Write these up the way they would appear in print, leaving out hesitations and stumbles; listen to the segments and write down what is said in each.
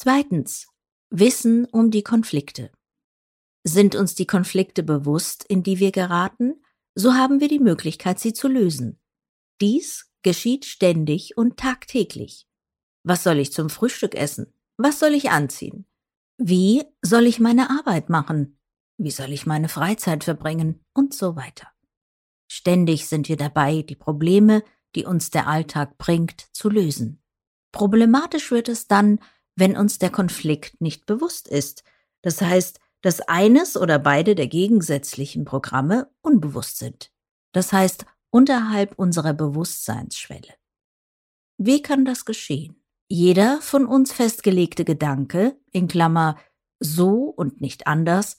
Zweitens. Wissen um die Konflikte. Sind uns die Konflikte bewusst, in die wir geraten, so haben wir die Möglichkeit, sie zu lösen. Dies geschieht ständig und tagtäglich. Was soll ich zum Frühstück essen? Was soll ich anziehen? Wie soll ich meine Arbeit machen? Wie soll ich meine Freizeit verbringen? Und so weiter. Ständig sind wir dabei, die Probleme, die uns der Alltag bringt, zu lösen. Problematisch wird es dann, wenn uns der Konflikt nicht bewusst ist. Das heißt, dass eines oder beide der gegensätzlichen Programme unbewusst sind. Das heißt, unterhalb unserer Bewusstseinsschwelle. Wie kann das geschehen? Jeder von uns festgelegte Gedanke, in Klammer so und nicht anders,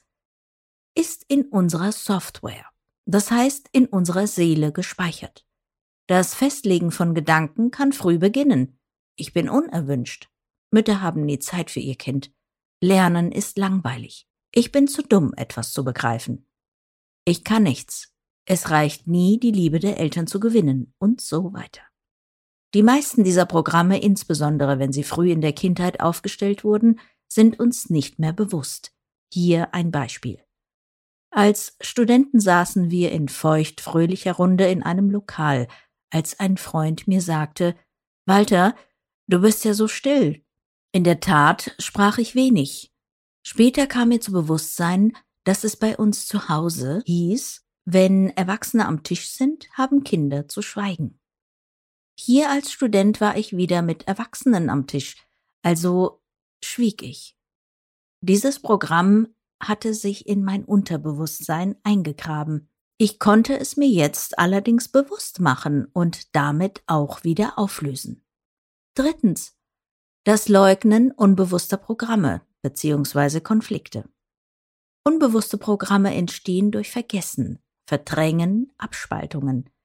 ist in unserer Software, das heißt in unserer Seele gespeichert. Das Festlegen von Gedanken kann früh beginnen. Ich bin unerwünscht. Mütter haben nie Zeit für ihr Kind. Lernen ist langweilig. Ich bin zu dumm, etwas zu begreifen. Ich kann nichts. Es reicht nie, die Liebe der Eltern zu gewinnen und so weiter. Die meisten dieser Programme, insbesondere wenn sie früh in der Kindheit aufgestellt wurden, sind uns nicht mehr bewusst. Hier ein Beispiel. Als Studenten saßen wir in feucht-fröhlicher Runde in einem Lokal, als ein Freund mir sagte: »Walter, du bist ja so still.« In der Tat sprach ich wenig. Später kam mir zu Bewusstsein, dass es bei uns zu Hause hieß, wenn Erwachsene am Tisch sind, haben Kinder zu schweigen. Hier als Student war ich wieder mit Erwachsenen am Tisch, also schwieg ich. Dieses Programm hatte sich in mein Unterbewusstsein eingegraben. Ich konnte es mir jetzt allerdings bewusst machen und damit auch wieder auflösen. Drittens. Das Leugnen unbewusster Programme bzw. Konflikte. Unbewusste Programme entstehen durch Vergessen, Verdrängen, Abspaltungen.